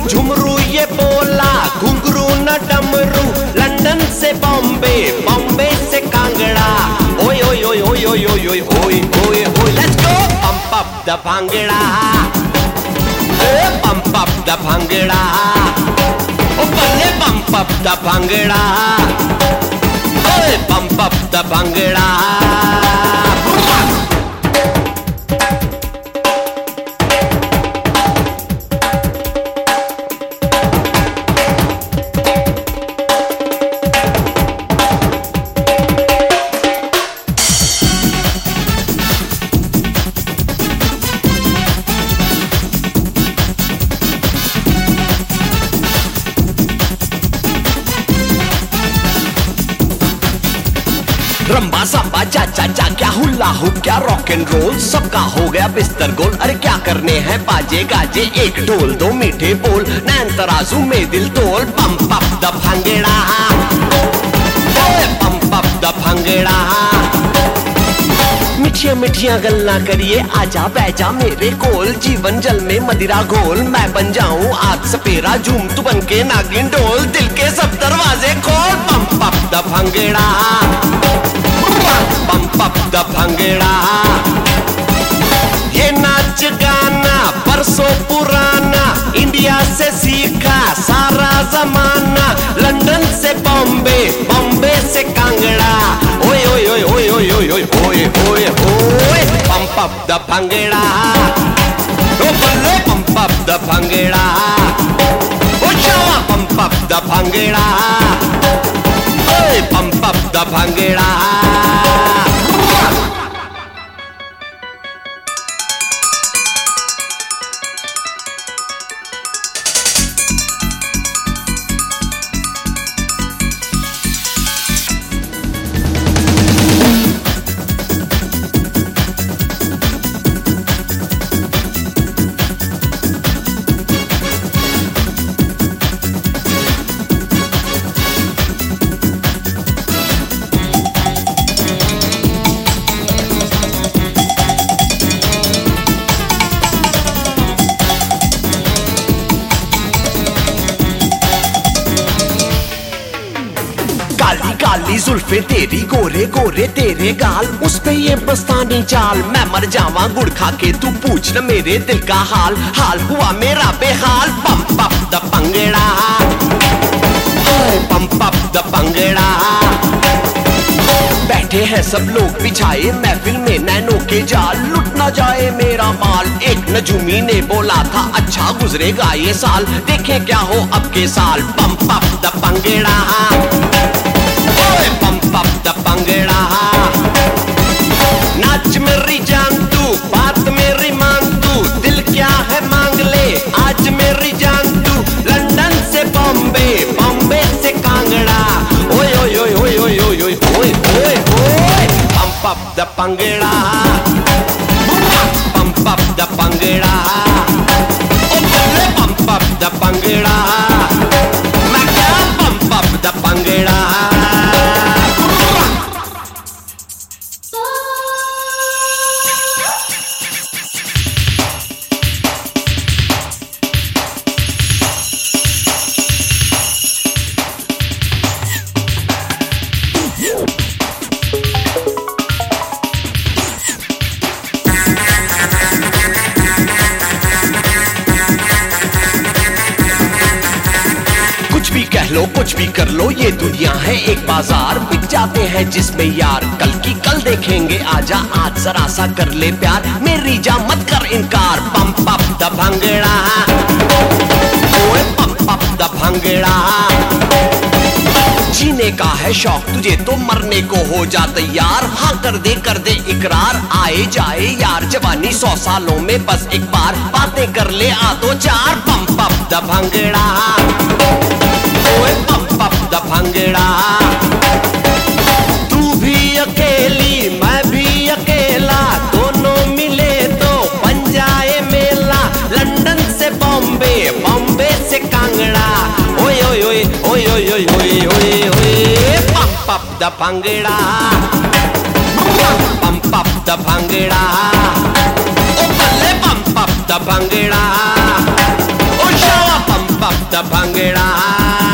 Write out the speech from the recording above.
झुमरू ये बोला घुंघरू न डमरू, लंदन से बॉम्बे, बॉम्बे से कांगड़ा, ओए ओए ओए ओए ओए ओए ओए ओए ओए ओए, let's go pump up the bhangra, pump up the bhangra, ओ बल्ले पंप अप द भांगड़ा, ओए pump up the bhangra. Rumba samba जा जा जा, क्या हुल्ला हो क्या रॉक एंड रोल, सबका हो गया बिस्तर गोल। अरे क्या करने हैं बाजे गाजे, एक ढोल दो मीठे बोल, नैन तराजू में दिल तोल, pump up the bhangra, pump up the bhangra. मिठिया मिठिया गल्ला करिए, आजा बैजा मेरे कोल, जीवन जल में मदिरा घोल, मैं बन जाऊं आज सपेरा, झूम तू बन के नागिन डोल, दिल के सब दरवाजे खोल, pump up the bhangra, pump up the bhangra. ये नाच गाना परसों पुराना, इंडिया से सीखा सारा जमाना, लंदन से बॉम्बे, बॉम्बे से कांगड़ा, ओए ओए ओए ओए ओए ओए ओए ओए ओए ओए, पंप अप द भांगड़ा, ओ बल्ले पंप अप द भांगड़ा, ओ शावा पंप अप द भांगड़ा, ओए पंप अप द भांगड़ा। काली काली जुल्फे तेरी, गोरे गोरे तेरे गाल, उस पे ये बस्तानी चाल, मैं मर जावा गुड़ खा के, तू पूछ न मेरे दिल का हाल, हाल हुआ मेरा बेहाल, pump up the bhangra, pump up the bhangra. बैठे हैं सब लोग बिछाए महफिल में नैनों के जाल, लुट ना जाए मेरा माल, एक नजूमी ने बोला था अच्छा गुजरेगा ये साल, देखें क्या हो अब के साल, pump up the bhangra, pump up the bhangra. नाच मेरी जान तू, बात मेरी मान तू, दिल क्या है मांग ले आज मेरी जान तू, लंदन से बॉम्बे, बॉम्बे से कांगड़ा, ओए ओए ओए ओए ओए ओए ओए ओए ओए ओए, pump up the bhangra, pump up the bhangra, ओ बल्ले पंप अप द भांगड़ा, मैं क्या पंप अप द भांगड़ा। कुछ भी कर लो ये दुनिया है एक बाजार, बिक जाते हैं जिसमें यार, कल की कल देखेंगे आजा, आज जरा सा कर ले प्यार, मेरी जा मत कर इनकार, पंप अप द भांगड़ा, ओए पंप अप द भांगड़ा। जीने का है शौक तुझे तो मरने को हो जा तैयार, हाँ कर दे इकरार, आए जाए यार जवानी 100 सालों में बस एक बार, बातें कर ले आ तो चार, पंप अप द भांगड़ा, ओए पंप अप द भांगड़ा। तू भी अकेली मैं भी अकेला, दोनों मिले तो बन जाए मेला, लंदन से बॉम्बे, बॉम्बे से कांगड़ा, ओए ओए ओए ओए ओए ओए ओए ओए ओए, pump up the bhangra, pump up the bhangra, ओ बल्ले पंप अप द भांगड़ा, ओ शावा पंप भंगड़ा।